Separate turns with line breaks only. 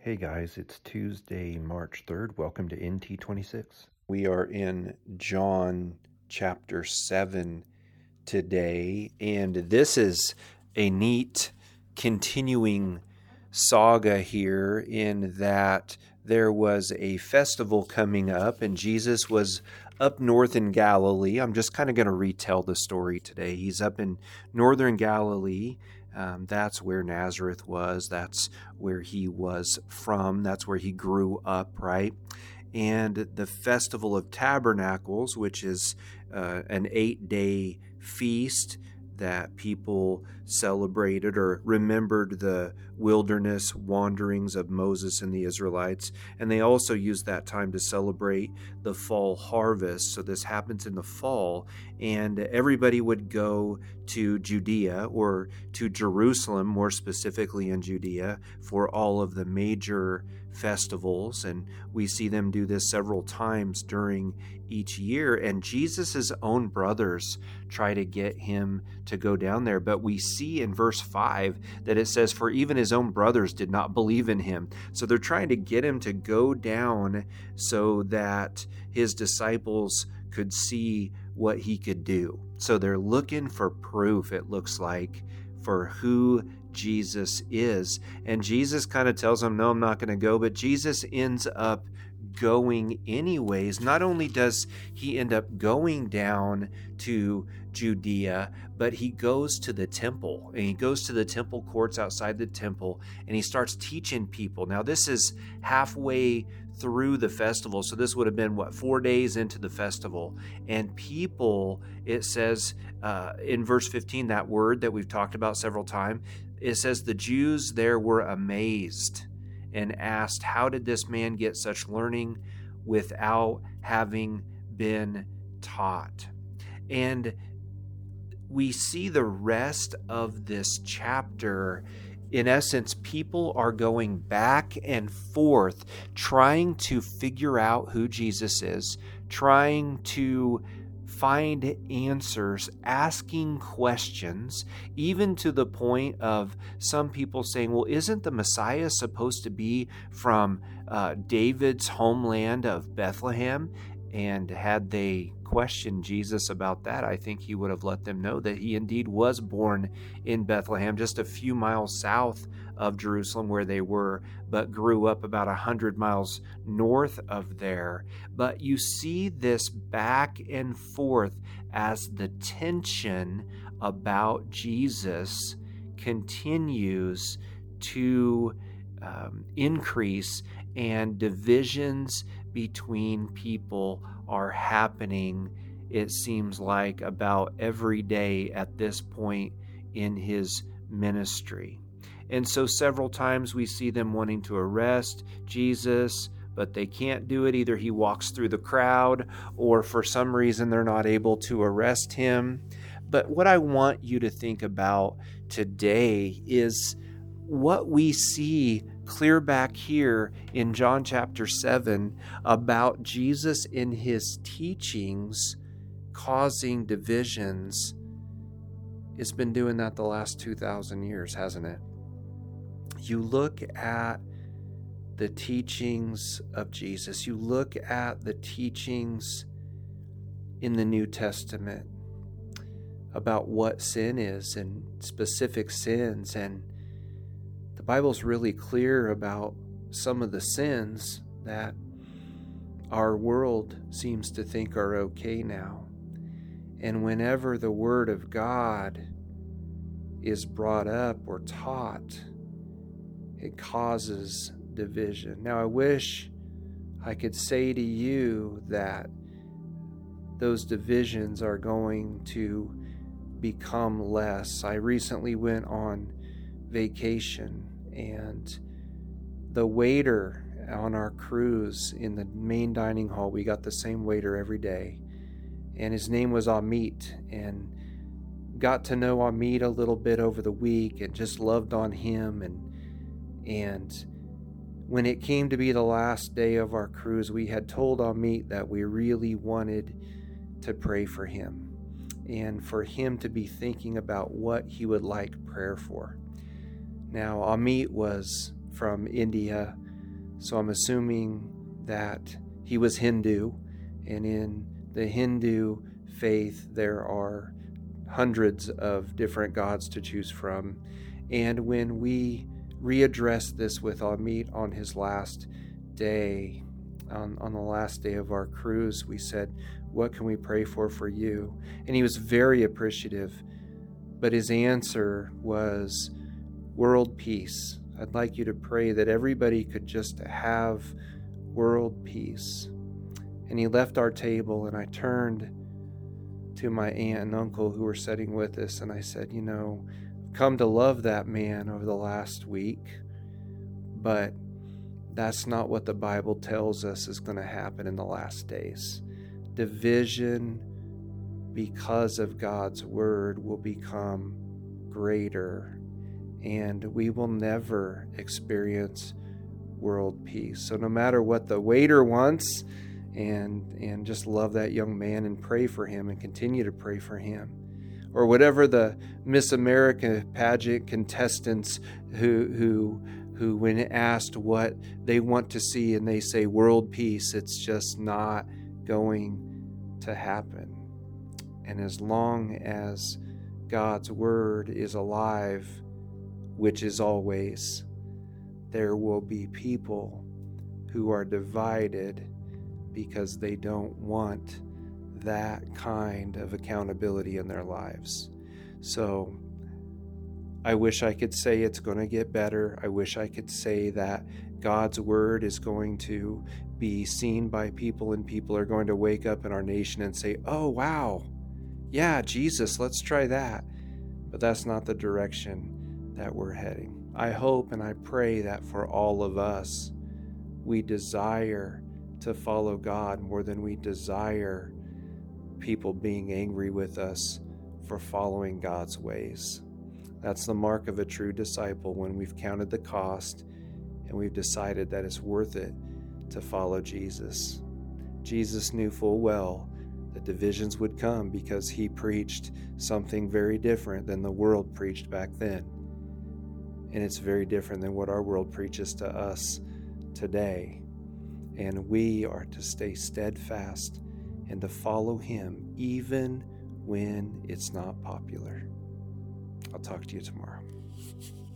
Hey guys, it's Tuesday, March 3rd. Welcome to NT26. We are in John chapter 7 today, and this is a neat continuing saga here in that there was a festival coming up, and Jesus was up north in Galilee. I'm just kind of going to retell the story today. He's up in northern Galilee. That's where Nazareth was. That's where he was from. That's where he grew up, right? And the Festival of Tabernacles, which is an 8-day feast that people celebrated or remembered the wilderness wanderings of Moses and the Israelites. And they also used that time to celebrate the fall harvest. So this happens in the fall, and everybody would go to Judea, or to Jerusalem, more specifically in Judea, for all of the major festivals. And we see them do this several times during each year, and Jesus's own brothers try to get him to go down there. But we see in verse 5 that it says, for even his own brothers did not believe in him. So they're trying to get him to go down so that his disciples could see what he could do. So they're looking for proof, it looks like, for who Jesus is. And Jesus kind of tells them, no, I'm not going to go. But Jesus ends up going anyways. Not only does he end up going down to Judea, but he goes to the temple, and he goes to the temple courts outside the temple, and he starts teaching people. Now, this is halfway through the festival, so this would have been 4 days into the festival. And people, it says in verse 15, that word that we've talked about several times, it says the Jews there were amazed and asked, how did this man get such learning without having been taught? And we see the rest of this chapter. In essence, people are going back and forth trying to figure out who Jesus is, trying to find answers, asking questions, even to the point of some people saying, well, isn't the Messiah supposed to be from David's homeland of Bethlehem? And had they questioned Jesus about that, I think he would have let them know that he indeed was born in Bethlehem, just a few miles south of Jerusalem where they were, but grew up about 100 miles north of there. But you see this back and forth as the tension about Jesus continues to increase, and divisions between people are happening, it seems like, about every day at this point in his ministry. And so several times we see them wanting to arrest Jesus, but they can't do it. Either he walks through the crowd, or for some reason they're not able to arrest him. But what I want you to think about today is what we see clear back here in John chapter 7 about Jesus in his teachings causing divisions. It's been doing that the last 2,000 years, hasn't it? You look at the teachings of Jesus. You look at the teachings in the New Testament about what sin is and specific sins, and the Bible's really clear about some of the sins that our world seems to think are okay now. And whenever the Word of God is brought up or taught, it causes division. Now, I wish I could say to you that those divisions are going to become less. I recently went on vacation, and the waiter on our cruise in the main dining hall, we got the same waiter every day, and his name was Amit, and got to know Amit a little bit over the week and just loved on him. And when it came to be the last day of our cruise, we had told Amit that we really wanted to pray for him and for him to be thinking about what he would like prayer for. Now, Amit was from India, So I'm assuming that he was Hindu, and in the Hindu faith there are hundreds of different gods to choose from. And when we readdressed this with Amit on his last day, on the last day of our cruise, we said, what can we pray for you? And he was very appreciative, but his answer was world peace. I'd like you to pray that everybody could just have world peace. And he left our table, and I turned to my aunt and uncle who were sitting with us, and I said, I've come to love that man over the last week, but that's not what the Bible tells us is going to happen in the last days. Division because of God's word will become greater, and we will never experience world peace. So no matter what the waiter wants, and just love that young man and pray for him and continue to pray for him. Or whatever the Miss America pageant contestants who when asked what they want to see and they say world peace, it's just not going to happen. And as long as God's word is alive, which is always, there will be people who are divided because they don't want that kind of accountability in their lives. So I wish I could say it's going to get better. I wish I could say that God's word is going to be seen by people, and people are going to wake up in our nation and say, oh, wow, yeah, Jesus, let's try that. But that's not the direction that we're heading. I hope and I pray that for all of us, we desire to follow God more than we desire people being angry with us for following God's ways. That's the mark of a true disciple, when we've counted the cost and we've decided that it's worth it to follow Jesus. Jesus knew full well that divisions would come because he preached something very different than the world preached back then. And it's very different than what our world preaches to us today. And we are to stay steadfast and to follow him even when it's not popular. I'll talk to you tomorrow.